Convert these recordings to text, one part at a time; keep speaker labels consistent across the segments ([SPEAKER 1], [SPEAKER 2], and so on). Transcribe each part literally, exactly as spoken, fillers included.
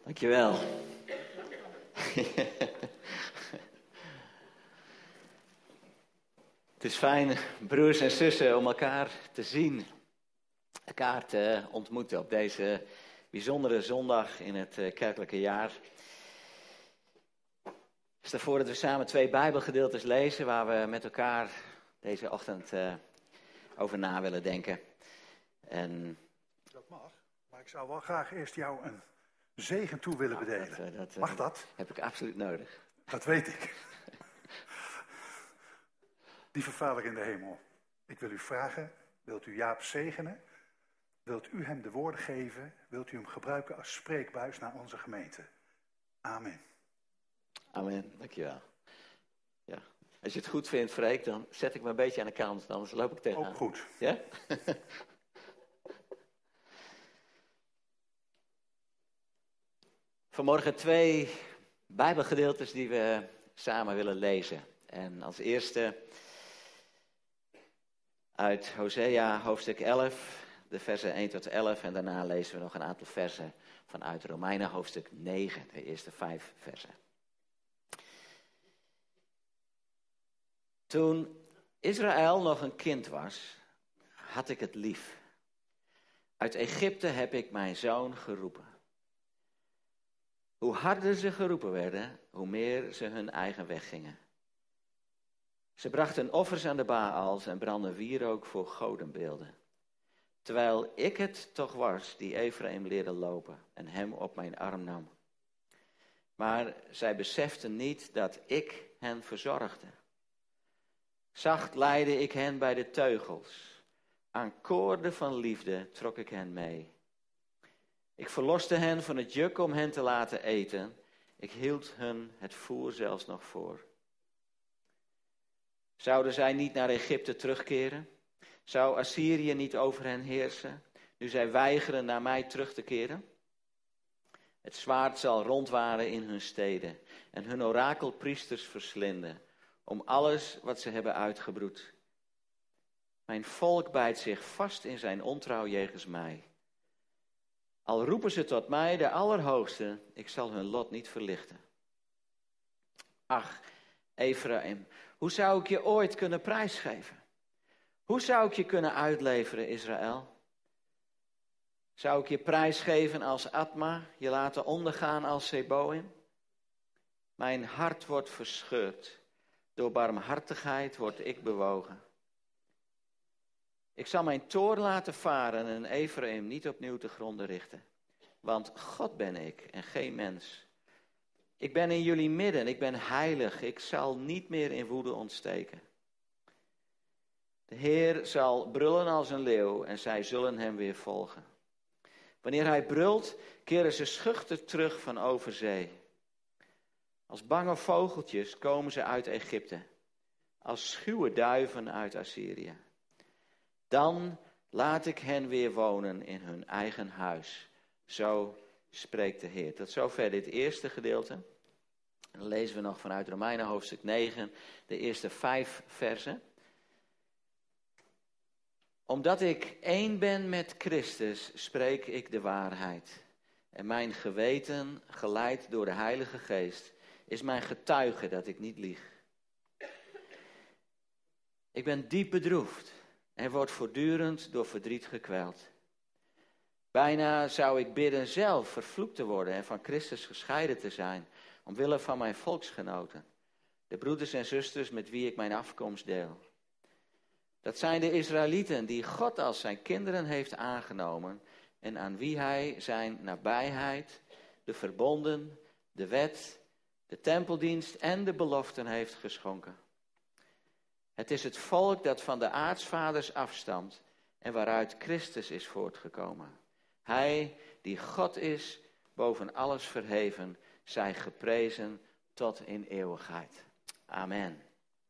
[SPEAKER 1] Dankjewel. Het is fijn, broers en zussen, om elkaar te zien. Elkaar te ontmoeten op deze bijzondere zondag in het kerkelijke jaar. Stel voor dat we samen twee Bijbelgedeeltes lezen waar we met elkaar deze ochtend uh, over na willen denken. En...
[SPEAKER 2] Dat mag, maar ik zou wel graag eerst jou een zegen toe willen bedelen.
[SPEAKER 1] Dat, uh, dat, uh,
[SPEAKER 2] mag dat?
[SPEAKER 1] Heb ik absoluut nodig.
[SPEAKER 2] Dat weet ik. Lieve Vader in de hemel, ik wil u vragen, wilt u Jaap zegenen? Wilt u hem de woorden geven? Wilt u hem gebruiken als spreekbuis naar onze gemeente? Amen.
[SPEAKER 1] Amen, dankjewel. Ja. Als je het goed vindt, Freek, dan zet ik me een beetje aan de kant, anders loop ik tegenaan.
[SPEAKER 2] Ook goed.
[SPEAKER 1] Ja? Vanmorgen twee Bijbelgedeeltes die we samen willen lezen. En als eerste uit Hosea hoofdstuk elf, de versen één tot elf. En daarna lezen we nog een aantal versen vanuit Romeinen hoofdstuk negen, de eerste vijf versen. Toen Israël nog een kind was, had ik het lief. Uit Egypte heb ik mijn zoon geroepen. Hoe harder ze geroepen werden, hoe meer ze hun eigen weg gingen. Ze brachten offers aan de Baals en brandden wierook voor godenbeelden. Terwijl ik het toch was die Ephraim leerde lopen en hem op mijn arm nam. Maar zij beseften niet dat ik hen verzorgde. Zacht leidde ik hen bij de teugels. Aan koorden van liefde trok ik hen mee. Ik verloste hen van het juk om hen te laten eten. Ik hield hun het voer zelfs nog voor. Zouden zij niet naar Egypte terugkeren? Zou Assyrië niet over hen heersen, nu zij weigeren naar mij terug te keren? Het zwaard zal rondwaren in hun steden en hun orakelpriesters verslinden, om alles wat ze hebben uitgebroed. Mijn volk bijt zich vast in zijn ontrouw jegens mij. Al roepen ze tot mij, de Allerhoogste, ik zal hun lot niet verlichten. Ach, Ephraim, hoe zou ik je ooit kunnen prijsgeven? Hoe zou ik je kunnen uitleveren, Israël? Zou ik je prijsgeven als Atma, je laten ondergaan als Zeboim? Mijn hart wordt verscheurd, door barmhartigheid word ik bewogen. Ik zal mijn toorn laten varen en Ephraim niet opnieuw te gronden richten. Want God ben ik en geen mens. Ik ben in jullie midden, ik ben heilig, ik zal niet meer in woede ontsteken. De Heer zal brullen als een leeuw en zij zullen hem weer volgen. Wanneer hij brult, keren ze schuchter terug van over zee. Als bange vogeltjes komen ze uit Egypte, als schuwe duiven uit Assyrië. Dan laat ik hen weer wonen in hun eigen huis. Zo spreekt de Heer. Tot zover dit eerste gedeelte. En dan lezen we nog vanuit Romeinen hoofdstuk negen, de eerste vijf versen. Omdat ik één ben met Christus, spreek ik de waarheid. En mijn geweten, geleid door de Heilige Geest, is mijn getuige dat ik niet lieg. Ik ben diep bedroefd en word voortdurend door verdriet gekweld. Bijna zou ik bidden zelf vervloekt te worden en van Christus gescheiden te zijn, omwille van mijn volksgenoten, de broeders en zusters met wie ik mijn afkomst deel. Dat zijn de Israëlieten die God als zijn kinderen heeft aangenomen en aan wie hij zijn nabijheid, de verbonden, de wet, de tempeldienst en de beloften heeft geschonken. Het is het volk dat van de aartsvaders afstamt en waaruit Christus is voortgekomen. Hij die God is, boven alles verheven, zij geprezen tot in eeuwigheid. Amen.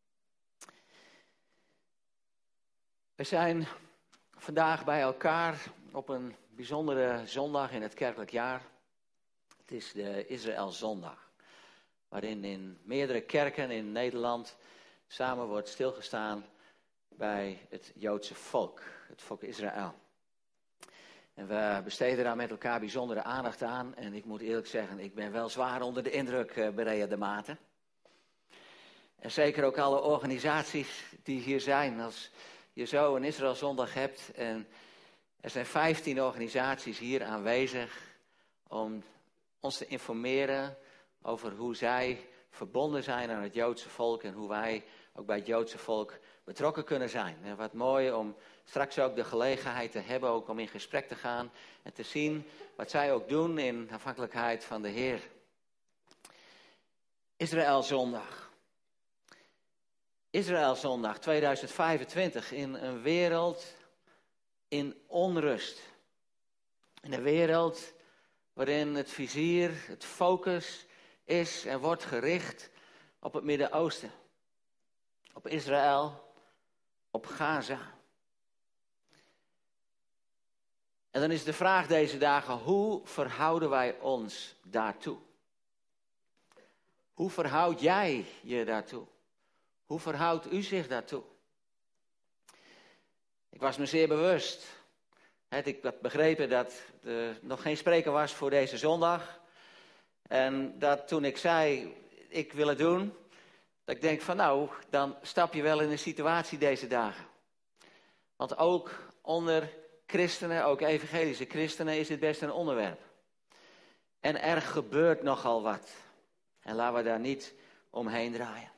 [SPEAKER 1] We zijn vandaag bij elkaar op een bijzondere zondag in het kerkelijk jaar. Het is de Israëlzondag, waarin in meerdere kerken in Nederland samen wordt stilgestaan bij het Joodse volk, het volk Israël. En we besteden daar met elkaar bijzondere aandacht aan. En ik moet eerlijk zeggen, ik ben wel zwaar onder de indruk, uh, Berea de Maten. En zeker ook alle organisaties die hier zijn. Als je zo een Israël Zondag hebt en er zijn vijftien organisaties hier aanwezig om ons te informeren over hoe zij verbonden zijn aan het Joodse volk en hoe wij ook bij het Joodse volk betrokken kunnen zijn. En wat mooi om straks ook de gelegenheid te hebben ook om in gesprek te gaan en te zien wat zij ook doen in afhankelijkheid van de Heer. Israël Zondag. Israël Zondag tweeduizend vijfentwintig in een wereld in onrust. In een wereld waarin het vizier, het focus is en wordt gericht op het Midden-Oosten. Op Israël, op Gaza. En dan is de vraag deze dagen, hoe verhouden wij ons daartoe? Hoe verhoud jij je daartoe? Hoe verhoudt u zich daartoe? Ik was me zeer bewust. Ik had begrepen dat er nog geen spreker was voor deze zondag. En dat toen ik zei, ik wil het doen, dat ik denk van nou, dan stap je wel in een situatie deze dagen. Want ook onder christenen, ook evangelische christenen, is dit best een onderwerp. En er gebeurt nogal wat. En laten we daar niet omheen draaien.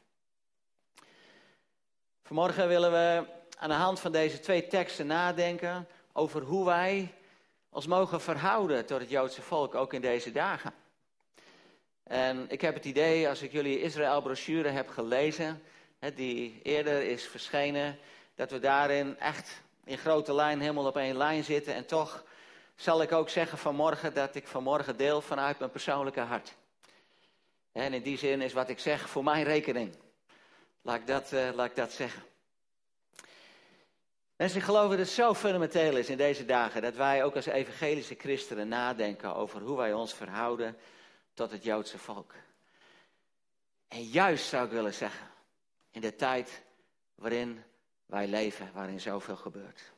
[SPEAKER 1] Vanmorgen willen we aan de hand van deze twee teksten nadenken over hoe wij ons mogen verhouden tot het Joodse volk, ook in deze dagen. En ik heb het idee, als ik jullie Israël-brochure heb gelezen, die eerder is verschenen, dat we daarin echt in grote lijn helemaal op één lijn zitten. En toch zal ik ook zeggen vanmorgen dat ik vanmorgen deel vanuit mijn persoonlijke hart. En in die zin is wat ik zeg voor mijn rekening. Laat ik dat, uh, laat ik dat zeggen. Mensen, ik geloof dat het zo fundamenteel is in deze dagen dat wij ook als evangelische christenen nadenken over hoe wij ons verhouden tot het Joodse volk. En juist zou ik willen zeggen, in de tijd waarin wij leven, waarin zoveel gebeurt.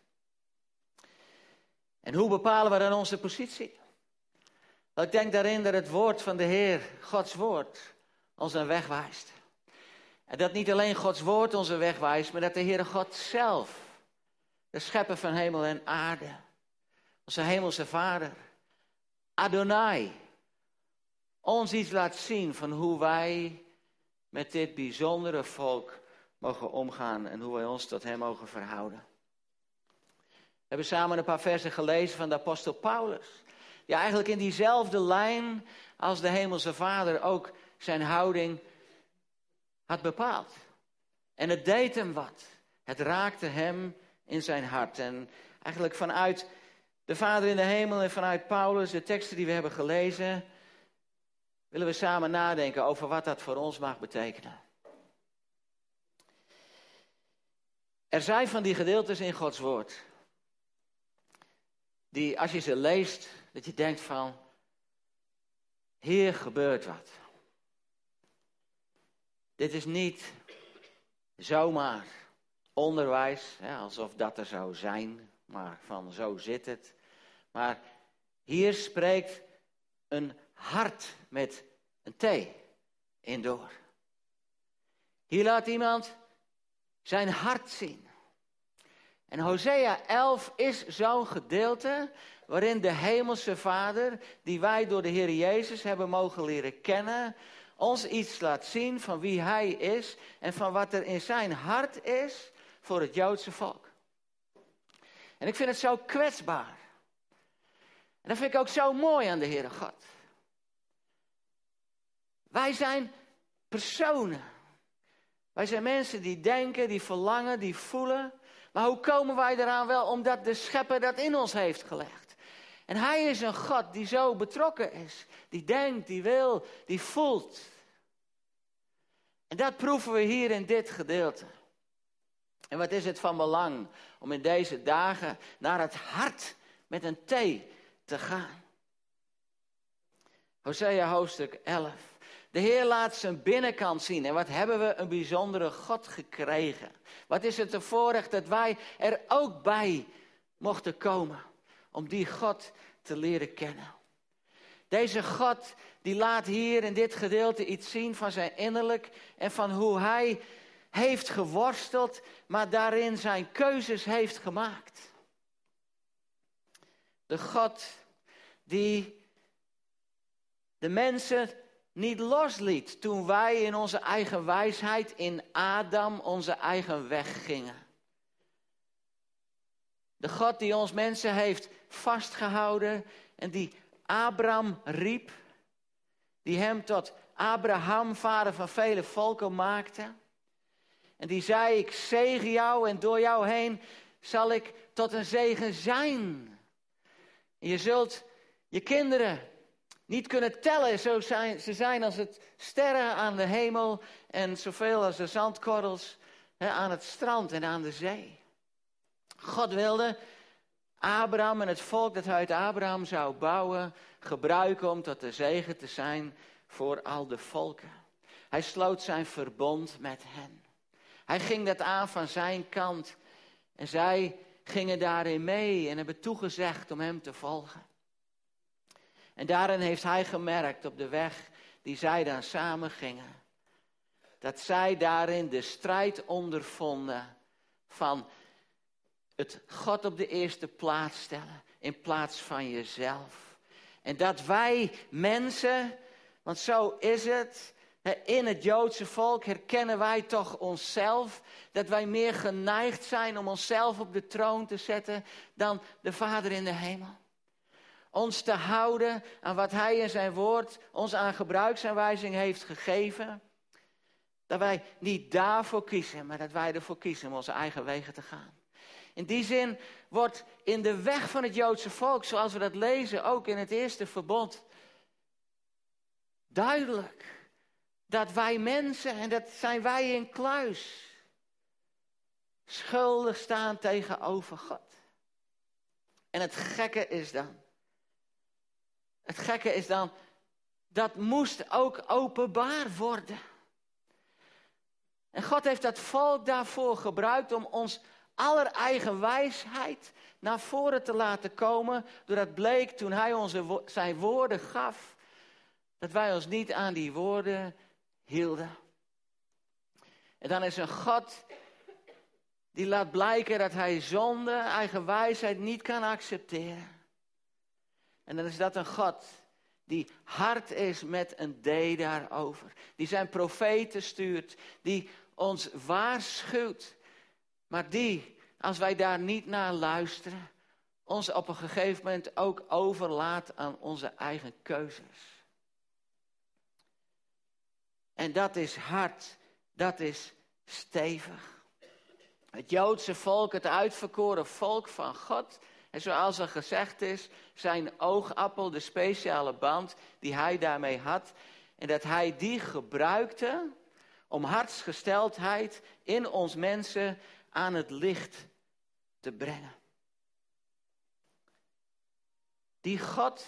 [SPEAKER 1] En hoe bepalen we dan onze positie? Wel, ik denk daarin dat het woord van de Heer, Gods woord, ons een weg wijst. En dat niet alleen Gods woord ons een weg wijst, maar dat de Heere God zelf, de schepper van hemel en aarde, onze hemelse Vader, Adonai, ons iets laat zien van hoe wij met dit bijzondere volk mogen omgaan en hoe wij ons tot hem mogen verhouden. We hebben samen een paar versen gelezen van de apostel Paulus, die eigenlijk in diezelfde lijn als de hemelse Vader ook zijn houding had bepaald. En het deed hem wat. Het raakte hem in zijn hart. En eigenlijk vanuit de Vader in de hemel en vanuit Paulus, de teksten die we hebben gelezen, willen we samen nadenken over wat dat voor ons mag betekenen. Er zijn van die gedeeltes in Gods woord, die als je ze leest, dat je denkt van, hier gebeurt wat. Dit is niet zomaar onderwijs, hè, alsof dat er zou zijn, maar van zo zit het. Maar hier spreekt een hart met een T in door. Hier laat iemand zijn hart zien. En Hosea elf is zo'n gedeelte waarin de hemelse Vader, die wij door de Heer Jezus hebben mogen leren kennen, ons iets laat zien van wie hij is en van wat er in zijn hart is voor het Joodse volk. En ik vind het zo kwetsbaar. En dat vind ik ook zo mooi aan de Heere God. Wij zijn personen. Wij zijn mensen die denken, die verlangen, die voelen. Maar hoe komen wij eraan? Wel omdat de Schepper dat in ons heeft gelegd. En hij is een God die zo betrokken is. Die denkt, die wil, die voelt. En dat proeven we hier in dit gedeelte. En wat is het van belang om in deze dagen naar het hart met een T te gaan. Hosea hoofdstuk elf. De Heer laat zijn binnenkant zien. En wat hebben we een bijzondere God gekregen. Wat is het een voorrecht dat wij er ook bij mochten komen. om die God te leren kennen. Deze God die laat hier in dit gedeelte iets zien van zijn innerlijk en van hoe hij heeft geworsteld, maar daarin zijn keuzes heeft gemaakt. De God die de mensen niet losliet toen wij in onze eigen wijsheid in Adam onze eigen weg gingen. De God die ons mensen heeft vastgehouden en die Abraham riep, die hem tot Abraham, vader van vele volken, maakte. En die zei, ik zegen jou en door jou heen zal ik tot een zegen zijn. En je zult je kinderen niet kunnen tellen, zo zijn, ze zijn als het sterren aan de hemel en zoveel als de zandkorrels hè, aan het strand en aan de zee. God wilde Abraham en het volk dat uit Abraham zou bouwen, gebruiken om tot de zegen te zijn voor al de volken. Hij sloot zijn verbond met hen. Hij ging dat aan van zijn kant en zij gingen daarin mee en hebben toegezegd om hem te volgen. En daarin heeft hij gemerkt op de weg die zij dan samen gingen, dat zij daarin de strijd ondervonden van het God op de eerste plaats stellen in plaats van jezelf. En dat wij mensen, want zo is het, in het Joodse volk herkennen wij toch onszelf, dat wij meer geneigd zijn om onszelf op de troon te zetten dan de Vader in de hemel. Ons te houden aan wat hij in zijn woord ons aan gebruiksaanwijzing heeft gegeven. Dat wij niet daarvoor kiezen, maar dat wij ervoor kiezen om onze eigen wegen te gaan. In die zin wordt in de weg van het Joodse volk, zoals we dat lezen, ook in het eerste verbond, duidelijk dat wij mensen, en dat zijn wij in kluis, schuldig staan tegenover God. En het gekke is dan, het gekke is dan, dat moest ook openbaar worden. En God heeft dat volk daarvoor gebruikt om ons aller eigen wijsheid naar voren te laten komen. Doordat bleek toen hij onze, zijn woorden gaf, dat wij ons niet aan die woorden hielden. En dan is een God die laat blijken dat hij zonde, eigen wijsheid niet kan accepteren. En dan is dat een God die hard is met een D daarover. Die zijn profeten stuurt, die ons waarschuwt. Maar die, als wij daar niet naar luisteren, ons op een gegeven moment ook overlaat aan onze eigen keuzes. En dat is hard, dat is stevig. Het Joodse volk, het uitverkoren volk van God, en zoals er gezegd is, zijn oogappel, de speciale band die hij daarmee had, en dat hij die gebruikte om hartsgesteldheid in ons mensen aan het licht te brengen. Die God,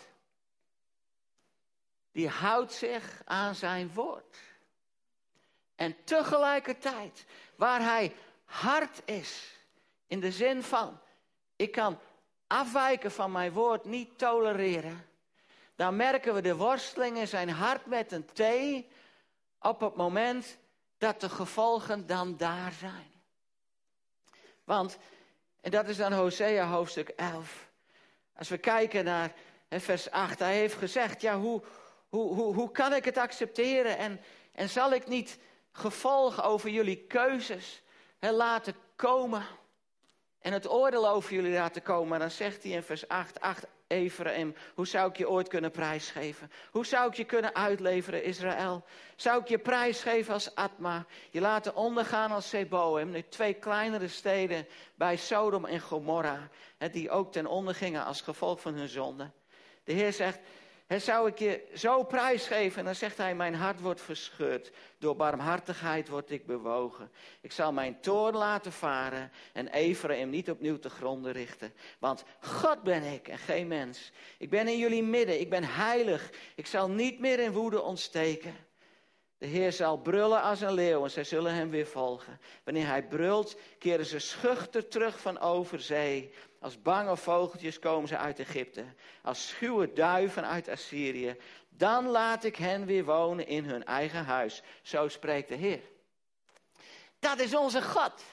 [SPEAKER 1] die houdt zich aan zijn woord. En tegelijkertijd, waar hij hard is, in de zin van, ik kan afwijken van mijn woord niet tolereren, dan merken we de worsteling in zijn hart met een T op het moment dat de gevolgen dan daar zijn. Want, en dat is dan Hosea hoofdstuk elf. Als we kijken naar he, vers acht. Hij heeft gezegd, ja, hoe, hoe, hoe, hoe kan ik het accepteren? En, en zal ik niet gevolgen over jullie keuzes he, laten komen? En het oordeel over jullie laten komen. Dan zegt hij in vers acht. Ach, Ephraim, hoe zou ik je ooit kunnen prijsgeven? Hoe zou ik je kunnen uitleveren, Israël? Zou ik je prijsgeven als Atma? Je laten ondergaan als Zeboim. Nu twee kleinere steden bij Sodom en Gomorra. Hè, die ook ten onder gingen als gevolg van hun zonde. De Heer zegt, hè, zou ik je zo prijsgeven? En dan zegt hij, mijn hart wordt verscheurd. Door barmhartigheid word ik bewogen. Ik zal mijn toorn laten varen en Ephraim niet opnieuw te gronden richten. Want God ben ik en geen mens. Ik ben in jullie midden, ik ben heilig. Ik zal niet meer in woede ontsteken. De Heer zal brullen als een leeuw en zij zullen hem weer volgen. Wanneer hij brult, keren ze schuchter terug van over zee. Als bange vogeltjes komen ze uit Egypte. Als schuwe duiven uit Assyrië. Dan laat ik hen weer wonen in hun eigen huis. Zo spreekt de Heer. Dat is onze God.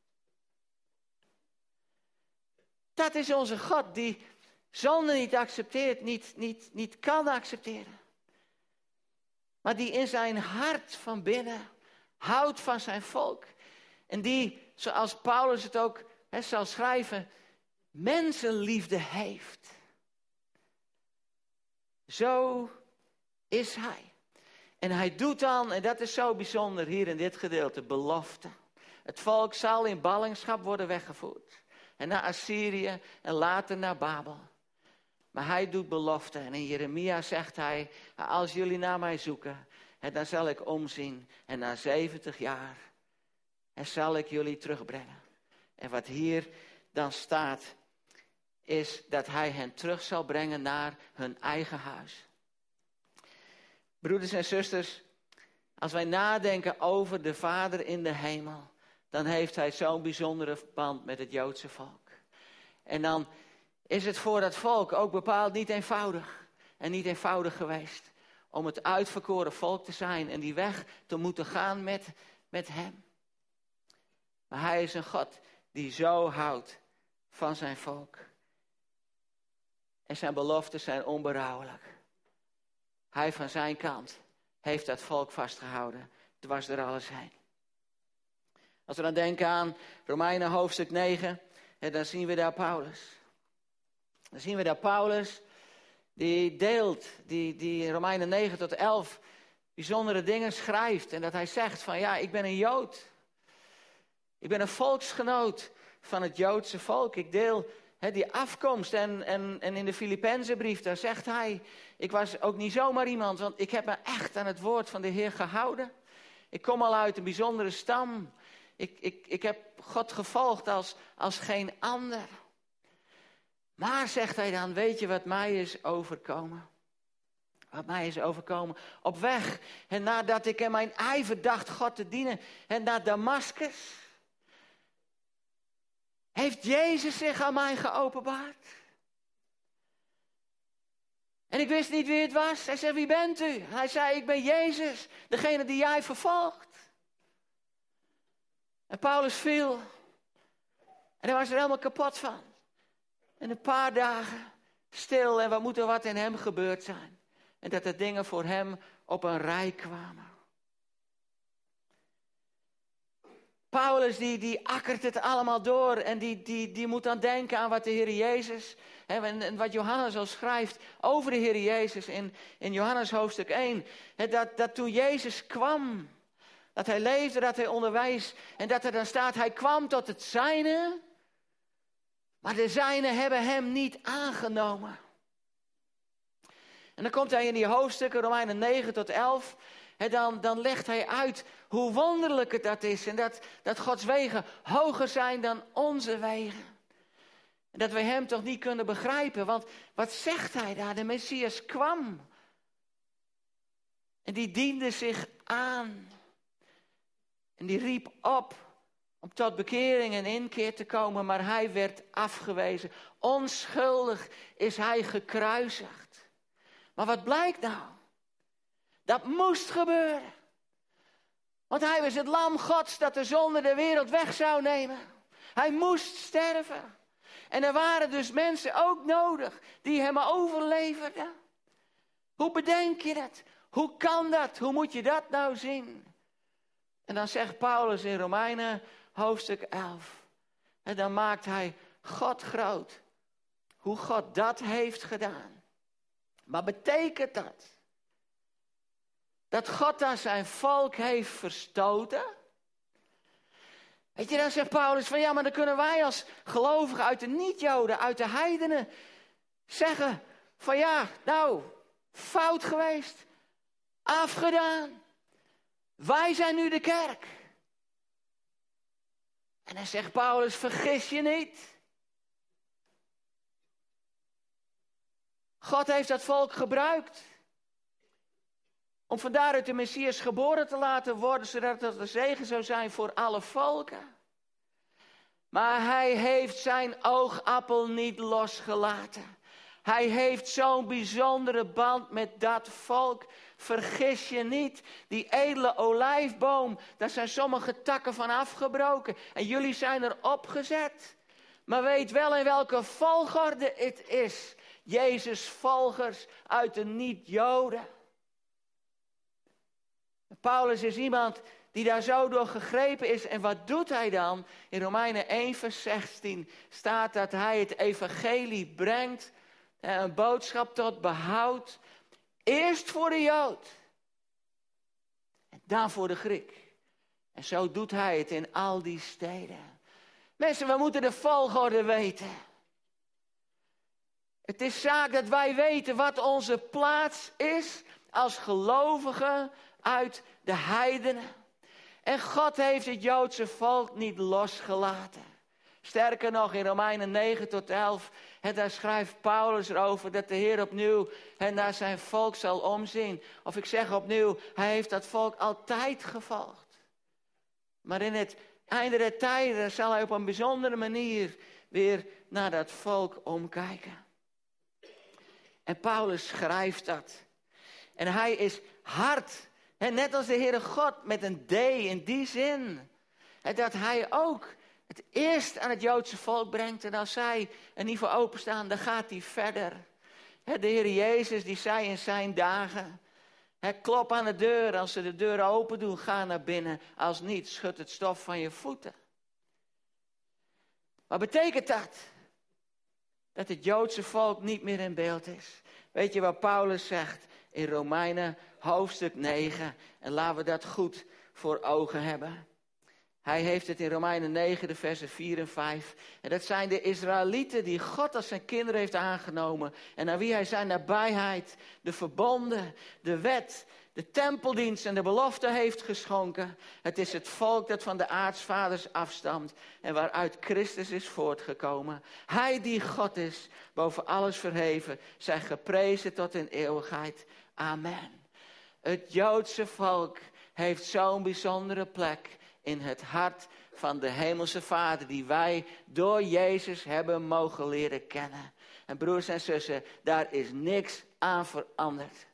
[SPEAKER 1] Dat is onze God die zonde niet accepteert, niet, niet, niet kan accepteren. Maar die in zijn hart van binnen houdt van zijn volk. En die, zoals Paulus het ook he, zal schrijven, mensenliefde heeft. Zo is hij. En hij doet dan, en dat is zo bijzonder hier in dit gedeelte, belofte. Het volk zal in ballingschap worden weggevoerd. En naar Assyrië en later naar Babel. Maar hij doet belofte. En in Jeremia zegt hij, als jullie naar mij zoeken, dan zal ik omzien. En na zeventig jaar en zal ik jullie terugbrengen. En wat hier dan staat, is dat hij hen terug zal brengen naar hun eigen huis. Broeders en zusters, als wij nadenken over de Vader in de hemel, dan heeft hij zo'n bijzondere band met het Joodse volk. En dan is het voor dat volk ook bepaald niet eenvoudig. En niet eenvoudig geweest om het uitverkoren volk te zijn en die weg te moeten gaan met, met hem. Maar hij is een God die zo houdt van zijn volk. En zijn beloftes zijn onberouwelijk. Hij van zijn kant heeft dat volk vastgehouden, dwars door alles heen. Als we dan denken aan Romeinen hoofdstuk negen, dan zien we daar Paulus. Dan zien we daar Paulus, die deelt, die, die Romeinen negen tot elf bijzondere dingen schrijft. En dat hij zegt van ja, ik ben een Jood. Ik ben een volksgenoot van het Joodse volk. Ik deel he, die afkomst. En, en, en in de Filippenzenbrief, daar zegt hij, ik was ook niet zomaar iemand, want ik heb me echt aan het woord van de Heer gehouden. Ik kom al uit een bijzondere stam. Ik, ik, ik heb God gevolgd als, als geen ander. Maar, zegt hij dan, weet je wat mij is overkomen? Wat mij is overkomen. Op weg, en nadat ik in mijn ijver dacht God te dienen, en naar Damascus, heeft Jezus zich aan mij geopenbaard. En ik wist niet wie het was. Hij zei, wie bent u? Hij zei, ik ben Jezus, degene die jij vervolgt. En Paulus viel. En hij was er helemaal kapot van. En een paar dagen stil. En wat moet er wat in hem gebeurd zijn? En dat de dingen voor hem op een rij kwamen. Paulus die, die akkert het allemaal door. En die, die, die moet dan denken aan wat de Heer Jezus. Hè, en, en wat Johannes al schrijft over de Heer Jezus in, in Johannes hoofdstuk één. Hè, dat, dat toen Jezus kwam. Dat hij leefde, dat hij onderwijs. En dat er dan staat, hij kwam tot het zijne. Maar de zijnen hebben hem niet aangenomen. En dan komt hij in die hoofdstukken, Romeinen negen tot elf. En dan, dan legt hij uit hoe wonderlijk het dat is. En dat, dat Gods wegen hoger zijn dan onze wegen. En dat wij hem toch niet kunnen begrijpen. Want wat zegt hij daar? De Messias kwam. En die diende zich aan. En die riep op om tot bekering en inkeer te komen, maar hij werd afgewezen. Onschuldig is hij gekruisigd. Maar wat blijkt nou? Dat moest gebeuren. Want hij was het lam Gods dat de zonde de wereld weg zou nemen. Hij moest sterven. En er waren dus mensen ook nodig die hem overleverden. Hoe bedenk je dat? Hoe kan dat? Hoe moet je dat nou zien? En dan zegt Paulus in Romeinen hoofdstuk elf. En dan maakt hij God groot. Hoe God dat heeft gedaan. Maar betekent dat dat God daar zijn volk heeft verstoten? Weet je, dan zegt Paulus van ja, maar dan kunnen wij als gelovigen uit de niet-Joden, uit de heidenen zeggen van ja, nou, fout geweest, afgedaan. Wij zijn nu de kerk. En dan zegt Paulus, vergis je niet. God heeft dat volk gebruikt Om van daaruit de Messias geboren te laten worden, zodat het een zegen zou zijn voor alle volken. Maar hij heeft zijn oogappel niet losgelaten. Hij heeft zo'n bijzondere band met dat volk. Vergis je niet, die edele olijfboom, daar zijn sommige takken van afgebroken. En jullie zijn er opgezet. Maar weet wel in welke volgorde het is. Jezus' volgers uit de niet-Joden. Paulus is iemand die daar zo door gegrepen is. En wat doet hij dan? In Romeinen één vers zestien staat dat hij het evangelie brengt. Een boodschap tot behoud. Eerst voor de Jood. En dan voor de Griek. En zo doet hij het in al die steden. Mensen, we moeten de volgorde weten. Het is zaak dat wij weten wat onze plaats is als gelovigen uit de heidenen. En God heeft het Joodse volk niet losgelaten. Sterker nog, in Romeinen negen tot elf, en daar schrijft Paulus erover dat de Heer opnieuw en naar zijn volk zal omzien. Of ik zeg opnieuw, hij heeft dat volk altijd gevolgd. Maar in het einde der tijden zal hij op een bijzondere manier weer naar dat volk omkijken. En Paulus schrijft dat. En hij is hard. En net als de Heere God met een D in die zin. En dat hij ook het eerst aan het Joodse volk brengt. En als zij een niveau openstaan, dan gaat hij verder. De Heer Jezus die zei in zijn dagen. Klop aan de deur. Als ze de deur open doen, ga naar binnen. Als niet, schud het stof van je voeten. Wat betekent dat? Dat het Joodse volk niet meer in beeld is. Weet je wat Paulus zegt in Romeinen hoofdstuk negen? En laten we dat goed voor ogen hebben. Hij heeft het in Romeinen negen, de versen vier en vijf. En dat zijn de Israëlieten die God als zijn kinderen heeft aangenomen. En aan wie hij zijn nabijheid, de verbonden, de wet, de tempeldienst en de belofte heeft geschonken. Het is het volk dat van de aartsvaders afstamt en waaruit Christus is voortgekomen. Hij die God is, boven alles verheven, zij geprezen tot in eeuwigheid. Amen. Het Joodse volk heeft zo'n bijzondere plek in het hart van de hemelse Vader, die wij door Jezus hebben mogen leren kennen. En broers en zussen, daar is niks aan veranderd.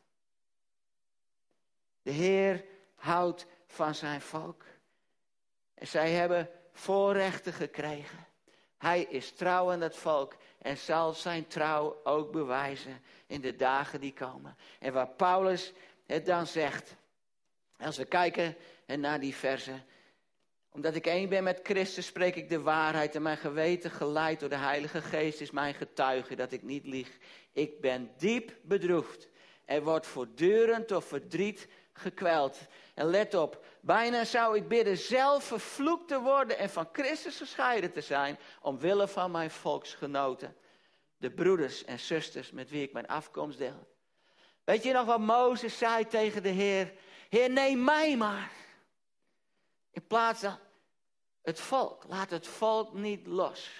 [SPEAKER 1] De Heer houdt van zijn volk. En zij hebben voorrechten gekregen. Hij is trouw aan het volk en zal zijn trouw ook bewijzen in de dagen die komen. En waar Paulus het dan zegt, als we kijken naar die versen. Omdat ik één ben met Christus, spreek ik de waarheid en mijn geweten geleid door de Heilige Geest is mijn getuige dat ik niet lieg. Ik ben diep bedroefd en word voortdurend door verdriet gekweld. En let op, bijna zou ik bidden zelf vervloekt te worden en van Christus gescheiden te zijn, omwille van mijn volksgenoten, de broeders en zusters met wie ik mijn afkomst deel. Weet je nog wat Mozes zei tegen de Heer? Heer, neem mij maar. In plaats van het volk, laat het volk niet los.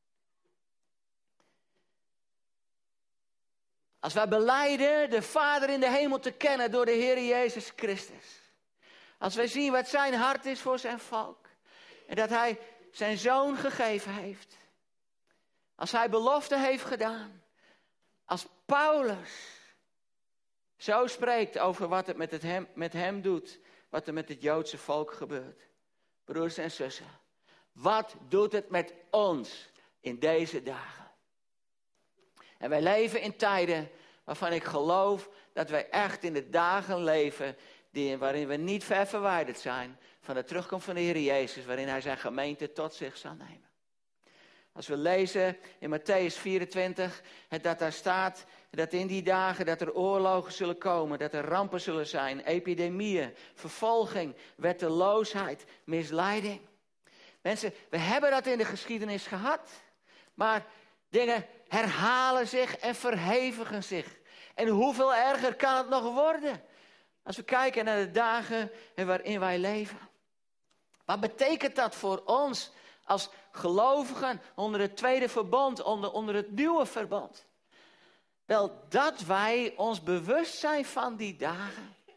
[SPEAKER 1] Als wij belijden de Vader in de hemel te kennen door de Heer Jezus Christus. Als wij zien wat zijn hart is voor zijn volk. En dat hij zijn zoon gegeven heeft. Als hij belofte heeft gedaan. Als Paulus zo spreekt over wat het met, het hem, met hem doet. Wat er met het Joodse volk gebeurt. Broers en zussen. Wat doet het met ons in deze dagen? En wij leven in tijden waarvan ik geloof dat wij echt in de dagen leven die, waarin we niet ver verwijderd zijn van de terugkomst van de Heer Jezus, waarin hij zijn gemeente tot zich zal nemen. Als we lezen in Matthäus vierentwintig, dat daar staat dat in die dagen dat er oorlogen zullen komen, dat er rampen zullen zijn, epidemieën, vervolging, wetteloosheid, misleiding. Mensen, we hebben dat in de geschiedenis gehad, maar dingen herhalen zich en verhevigen zich. En hoeveel erger kan het nog worden? Als we kijken naar de dagen waarin wij leven. Wat betekent dat voor ons als gelovigen onder het tweede verbond, onder, onder het nieuwe verbond? Wel, dat wij ons bewust zijn van die dagen.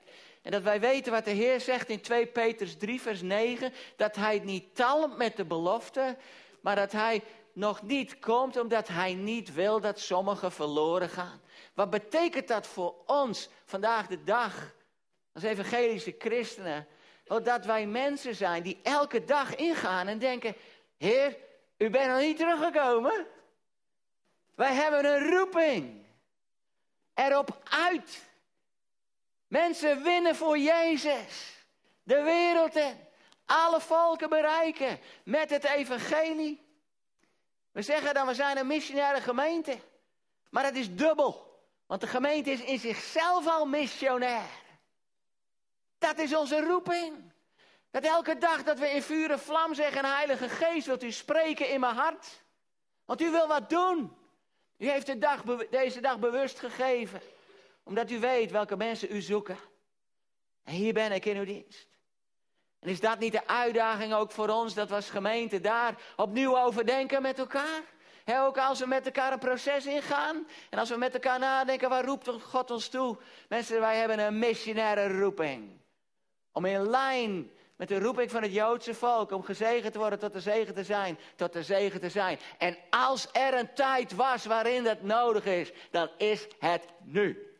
[SPEAKER 1] En dat wij weten wat de Heer zegt in twee Petrus drie vers negen. Dat hij niet talmt met de belofte. Maar dat hij nog niet komt omdat hij niet wil dat sommigen verloren gaan. Wat betekent dat voor ons vandaag de dag? Als evangelische christenen. Dat wij mensen zijn die elke dag ingaan en denken. Heer, u bent nog niet teruggekomen. Wij hebben een roeping. Erop uit. Mensen winnen voor Jezus. De wereld in. Alle volken bereiken. Met het evangelie. We zeggen dan we zijn een missionaire gemeente. Maar het is dubbel. Want de gemeente is in zichzelf al missionair. Dat is onze roeping. Dat elke dag dat we in vuur en vlam zeggen. Heilige Geest, wilt u spreken in mijn hart? Want u wil wat doen. U heeft de dag, deze dag bewust gegeven. Omdat u weet welke mensen u zoeken. En hier ben ik in uw dienst. En is dat niet de uitdaging ook voor ons, dat we als gemeente daar opnieuw over denken met elkaar? He, ook als we met elkaar een proces ingaan. En als we met elkaar nadenken, waar roept God ons toe? Mensen, wij hebben een missionaire roeping. Om in lijn met de roeping van het Joodse volk, om gezegend te worden, tot de zegen te zijn, tot de zegen te zijn. En als er een tijd was waarin dat nodig is, dan is het nu.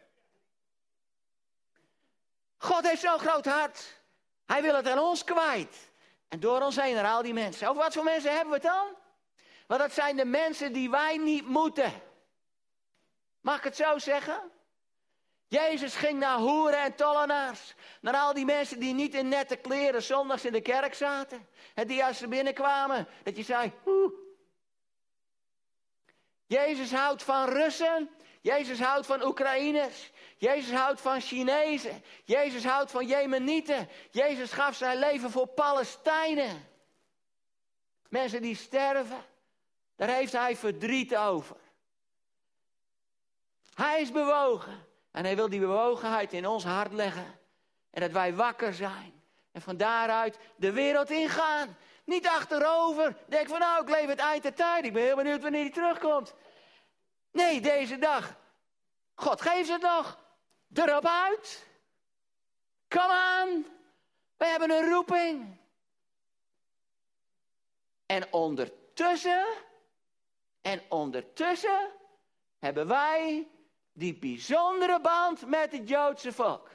[SPEAKER 1] God heeft zo'n groot hart. Hij wil het aan ons kwijt. En door ons heen naar al die mensen. Over wat voor mensen hebben we het dan? Want dat zijn de mensen die wij niet moeten. Mag ik het zo zeggen? Jezus ging naar hoeren en tollenaars. Naar al die mensen die niet in nette kleren zondags in de kerk zaten. En die als ze binnenkwamen, dat je zei, oeh. Jezus houdt van Russen. Jezus houdt van Oekraïners. Jezus houdt van Chinezen. Jezus houdt van Jemenieten. Jezus gaf zijn leven voor Palestijnen. Mensen die sterven. Daar heeft hij verdriet over. Hij is bewogen. En hij wil die bewogenheid in ons hart leggen. En dat wij wakker zijn. En van daaruit de wereld ingaan. Niet achterover. Denk van nou, ik leef het eind der tijd. Ik ben heel benieuwd wanneer hij terugkomt. Nee, deze dag. God geeft het nog. Erop uit. Kom aan. We hebben een roeping. En ondertussen. En ondertussen. Hebben wij die bijzondere band met het Joodse volk.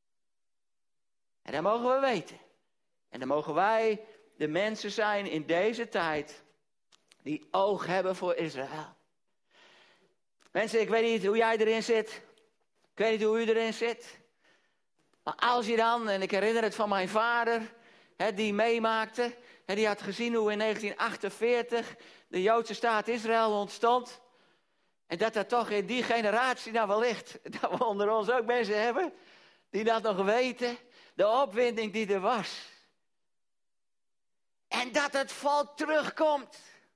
[SPEAKER 1] En dat mogen we weten. En dan mogen wij de mensen zijn in deze tijd. Die oog hebben voor Israël. Mensen, ik weet niet hoe jij erin zit. Ik weet niet hoe u erin zit. Maar als je dan, en ik herinner het van mijn vader, hè, die meemaakte. Hè, die had gezien hoe in negentien achtenveertig de Joodse staat Israël ontstond. En dat dat toch in die generatie nou wellicht, dat we onder ons ook mensen hebben, die dat nog weten. De opwinding die er was. En dat het volk terugkomt.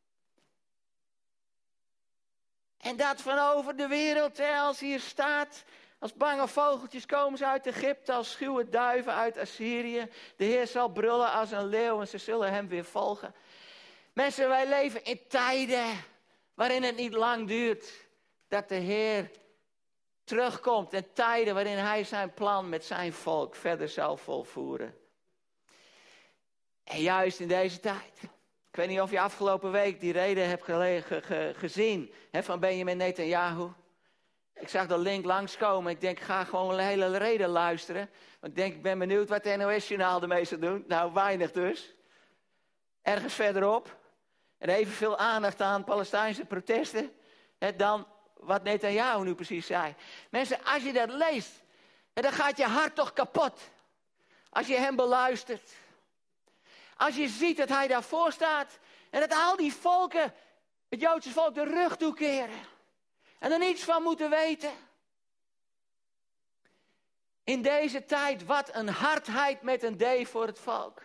[SPEAKER 1] En dat van over de wereld, hè, als hier staat, als bange vogeltjes komen ze uit Egypte, als schuwe duiven uit Assyrië. De Heer zal brullen als een leeuw en ze zullen hem weer volgen. Mensen, wij leven in tijden waarin het niet lang duurt dat de Heer terugkomt. En tijden waarin hij zijn plan met zijn volk verder zal volvoeren. En juist in deze tijd. Ik weet niet of je afgelopen week die reden hebt gelegen, ge, gezien hè, van Benjamin Netanyahu. Ik zag de link langskomen. Ik denk, ik ga gewoon een hele reden luisteren. Want ik denk, ik ben benieuwd wat de N O S-journaal ermee zal doen. Nou, weinig dus. Ergens verderop. En evenveel aandacht aan Palestijnse protesten. Hè, dan wat Netanyahu nu precies zei. Mensen, als je dat leest, hè, dan gaat je hart toch kapot. Als je hem beluistert. Als je ziet dat hij daarvoor staat. En dat al die volken, het Joodse volk, de rug toekeren. En er niets van moeten weten. In deze tijd, wat een hardheid met een D voor het volk.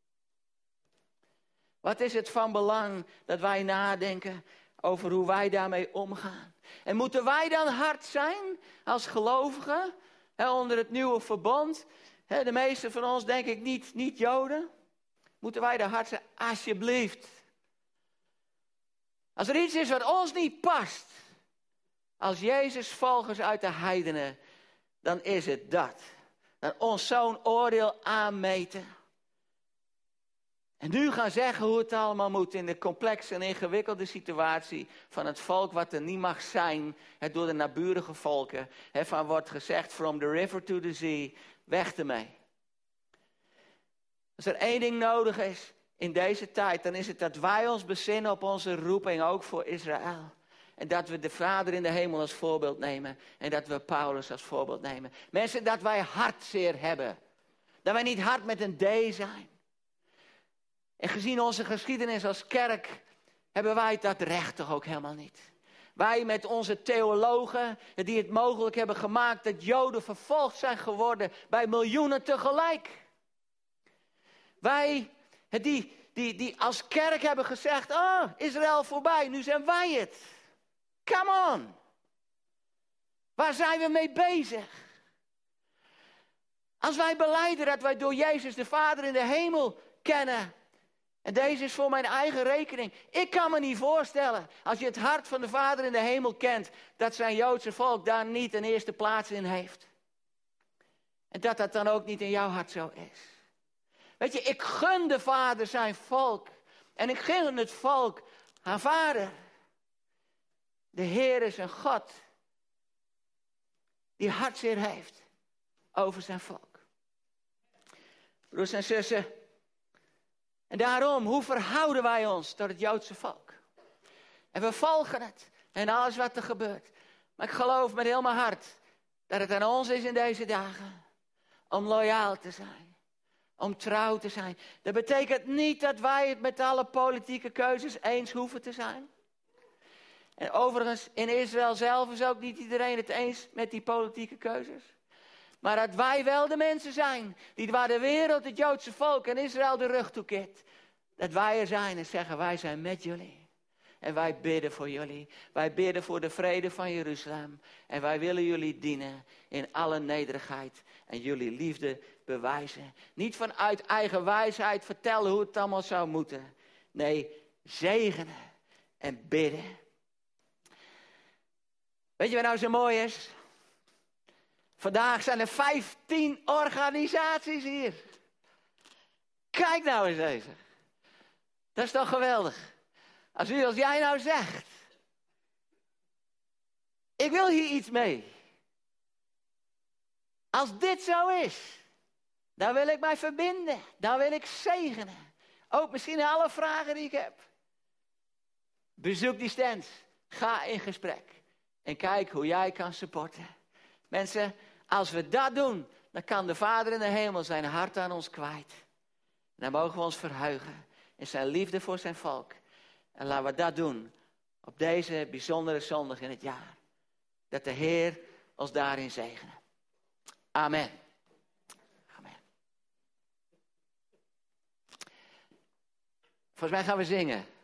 [SPEAKER 1] Wat is het van belang dat wij nadenken over hoe wij daarmee omgaan. En moeten wij dan hard zijn als gelovigen hè, onder het nieuwe verbond. Hè, de meeste van ons denk ik niet, niet Joden. Moeten wij daar hard zijn? Alsjeblieft. Als er iets is wat ons niet past. Als Jezus volgers uit de heidenen. Dan is het dat. dan ons zo'n oordeel aanmeten. En nu gaan zeggen hoe het allemaal moet in de complexe en ingewikkelde situatie van het volk wat er niet mag zijn, het door de naburige volken. Van wordt gezegd, from the river to the sea, weg ermee. Als er één ding nodig is in deze tijd, dan is het dat wij ons bezinnen op onze roeping, ook voor Israël. En dat we de Vader in de hemel als voorbeeld nemen. En dat we Paulus als voorbeeld nemen. Mensen, dat wij hartzeer hebben. Dat wij niet hard met een D zijn. En gezien onze geschiedenis als kerk, hebben wij dat recht toch ook helemaal niet. Wij met onze theologen, die het mogelijk hebben gemaakt dat Joden vervolgd zijn geworden bij miljoenen tegelijk. Wij, die, die, die als kerk hebben gezegd, oh, Israël voorbij, nu zijn wij het. Come on. Waar zijn we mee bezig? Als wij belijden dat wij door Jezus de Vader in de hemel kennen. En deze is voor mijn eigen rekening. Ik kan me niet voorstellen, als je het hart van de Vader in de hemel kent, dat zijn Joodse volk daar niet een eerste plaats in heeft. En dat dat dan ook niet in jouw hart zo is. Weet je, ik gun de Vader zijn volk. En ik gun het volk haar Vader. De Heer is een God die hartzeer heeft over zijn volk. Broers en zussen. En daarom, hoe verhouden wij ons tot het Joodse volk? En we volgen het. En alles wat er gebeurt. Maar ik geloof met heel mijn hart dat het aan ons is in deze dagen. Om loyaal te zijn. Om trouw te zijn. Dat betekent niet dat wij het met alle politieke keuzes eens hoeven te zijn. En overigens, in Israël zelf is ook niet iedereen het eens met die politieke keuzes. Maar dat wij wel de mensen zijn, die waar de wereld, het Joodse volk en Israël de rug toekeert. Dat wij er zijn en zeggen, wij zijn met jullie. En wij bidden voor jullie. Wij bidden voor de vrede van Jeruzalem. En wij willen jullie dienen in alle nederigheid. En jullie liefde bewijzen. Niet vanuit eigen wijsheid vertellen hoe het allemaal zou moeten. Nee, zegenen en bidden. Weet je wat nou zo mooi is? Vandaag zijn er vijftien organisaties hier. Kijk nou eens deze. Dat is toch geweldig. Als u als jij nou zegt. Ik wil hier iets mee. Als dit zo is. Dan wil ik mij verbinden. Dan wil ik zegenen. Ook misschien alle vragen die ik heb. Bezoek die stand. Ga in gesprek. En kijk hoe jij kan supporten. Mensen, als we dat doen, dan kan de Vader in de hemel zijn hart aan ons kwijt. En dan mogen we ons verheugen in zijn liefde voor zijn volk. En laten we dat doen op deze bijzondere zondag in het jaar. Dat de Heer ons daarin zegene. Amen. Amen. Volgens mij gaan we zingen.